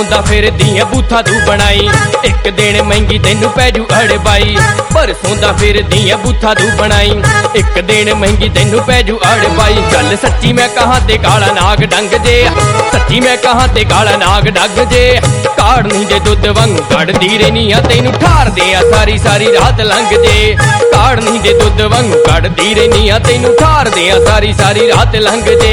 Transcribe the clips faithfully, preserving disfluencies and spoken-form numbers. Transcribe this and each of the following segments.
सौंदा फिरदी ऐ बूथा तू बनाई, एक दिन महंगी तेनू पैजू अड़बाई। पर सौंदा फिरदी ऐ बूथा तू बनाई, एक दिन महंगी तेनू पैजू अड़बाई। गल सच्ची मैं कहां ते काला नाग डंग जे, सच्ची मैं कहां ते काला नाग डंग जे। काड़नी दे दुध वांगू कड़दी रहनी आ तेनू ठार दे आ सारी सारी रात लंघ जे। काड़नी दे दुध वांगू कड़दी रहनी आ तेनू ठार दे आ सारी सारी रात लंघ जे।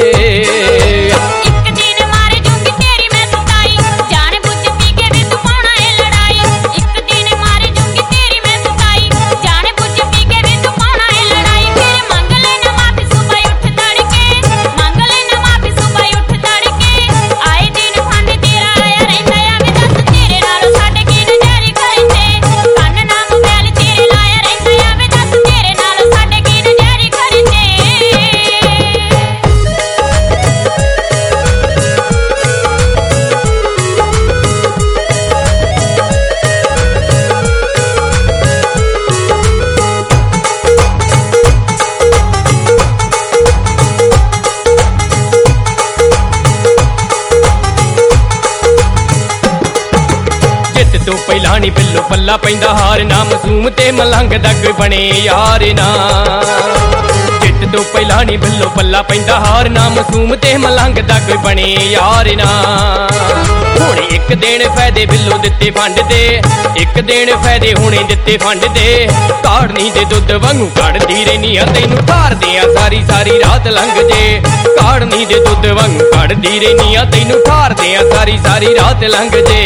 तो पहला नी बिल्लो पल्ला पैंदा हार ना, मासूम ते मलंग दा कोई बने यार ना। जित तो पहला नी बिल्लो पल्ला पैंदा हार ना, मासूम ते मलंग दा कोई बने यार ना। हुण एक दिन फायदे बिल्लो दिते फंड दे, एक दिन फायदे हुणे दिते फंड दे। काड़नी दे दुध वांगू कड़दी रहनी आ तैनू ठार दे आ सारी सारी रात लंघ जे। काड़नी दे दुध वांगू कड़दी रहनी आ तैनू ठार दे आ सारी सारी रात लंघ जे।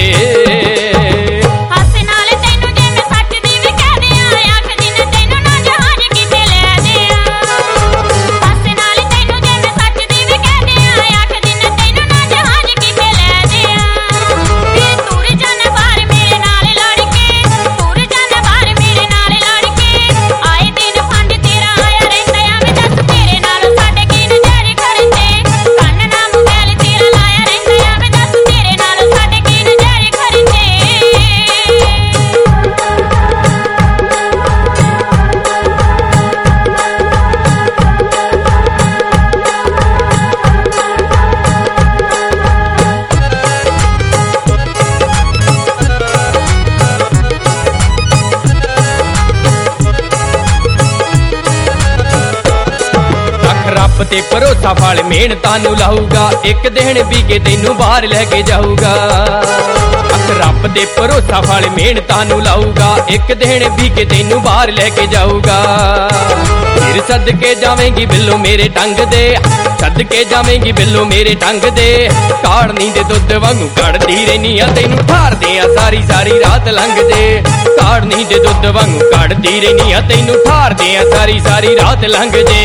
रब ते भरोसा फल मेहनतां नू लाऊगा, एक दिन भी के तेनू बाहर लैके जाऊगा। रब ते भरोसा फल मेहनतां नू लाऊगा, एक दिन भी के तेनू बाहर लैके जाऊगा। फिर सदके जावेंगी बिल्लो मेरे टंग दे, सदके जावेंगी बिल्लो मेरे टंग दे। काड़नी दे दुध वांगू कड़दी रहनी आ तैनू ठार दे आ सारी सारी रात लंघ जे। काड़नी दे दुध वांगू कड़दी रहनी आ तैनू ठार दे आ सारी सारी रात लंघ जे।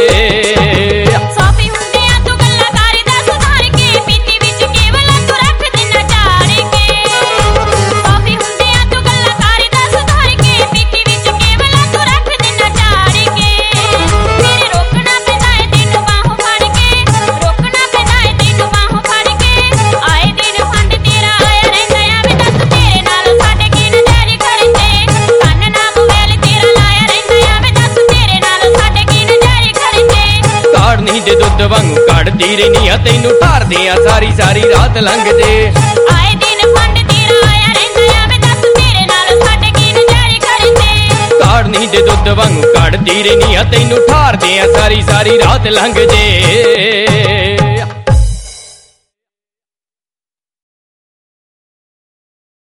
दे दुध वांगू कड़दी रहनी आ तैनू ठार दे आ सारी सारी रात लंघ जे। आए दिन फंड तेरा आया रहिंदा आ, वे दस तेरे नाल साडे की नज़ारे करदे। काड़नी दे दुध वांगू कड़दी रहनी आ तैनू ठार दे आ सारी सारी रात लंघ जे।